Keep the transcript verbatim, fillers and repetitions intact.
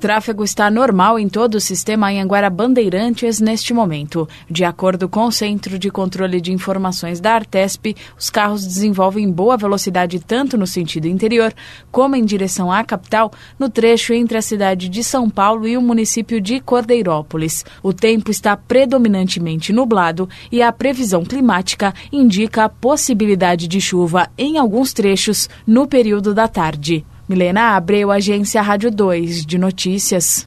tráfego está normal em todo o sistema Anhanguera Bandeirantes neste momento. De acordo com o Centro de Controle de Informações da Artesp, os carros desenvolvem boa velocidade tanto no sentido interior como em direção à capital, no trecho entre a cidade de São Paulo e o município de Cordeirópolis. O tempo está predominantemente nublado e a previsão climática indica a possibilidade de chuva em alguns trechos no período da tarde. Milena Abreu, Agência Rádio dois de Notícias.